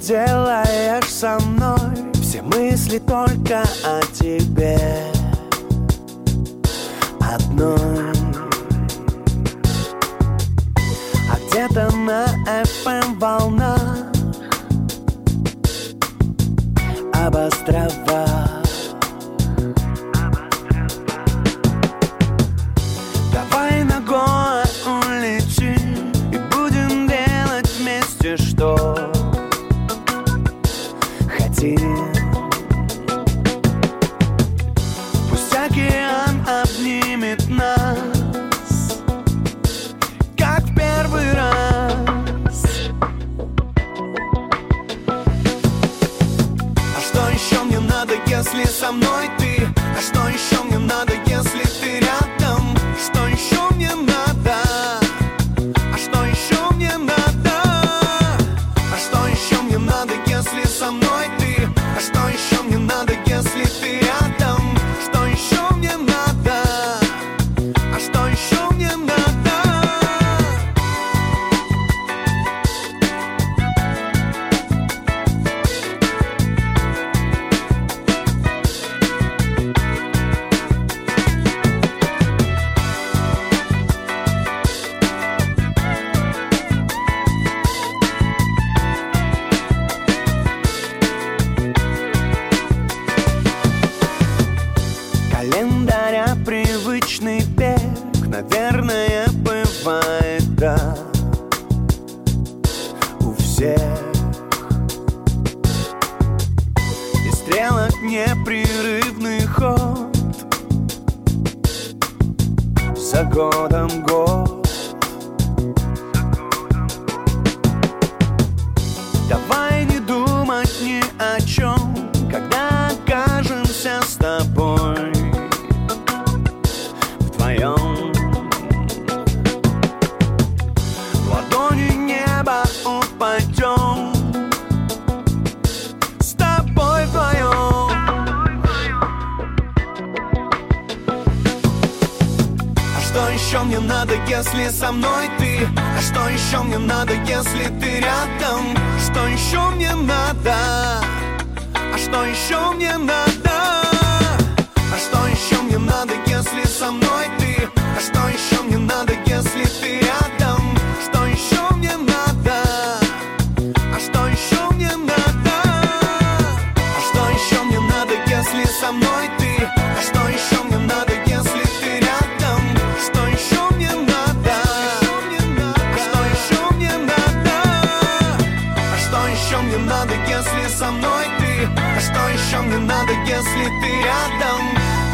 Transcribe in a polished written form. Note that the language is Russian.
делаешь со мной? Все мысли только о тебе одной. А где-то на FM волнах об островах давай ногой улетим и будем делать вместе, что хотим. Пусть океан обнимет нас, как в первый раз. А что еще мне надо, если со мной ты? А что еще мне надо, если ты рядом? Что еще мне надо? А что еще мне надо? А что еще мне надо, если со мной ты? А что еще мне надо, если ты рядом? Что еще мне надо? А что еще мне надо? Календаря привычный бег, наверное, бывает, да, у всех. И стрелок непрерывный ход, за годом год. Давай не думать ни о чем, когда окажемся с тобой вдвоем. В ладони неба упадем, с тобой вдвоем. А что еще мне надо, если со мной ты? А что еще мне надо, если ты рядом? Что еще мне надо? А что еще мне надо? А что еще мне надо, если со мной ты? А что еще мне надо, если ты рядом? Что еще мне надо? А что еще мне надо? А что еще мне надо, если со мной ты? А что еще мне надо, если ты рядом? Что еще мне надо? А что еще мне надо? А что еще мне надо, если со мной ты? А что еще мне надо, если ты рядом?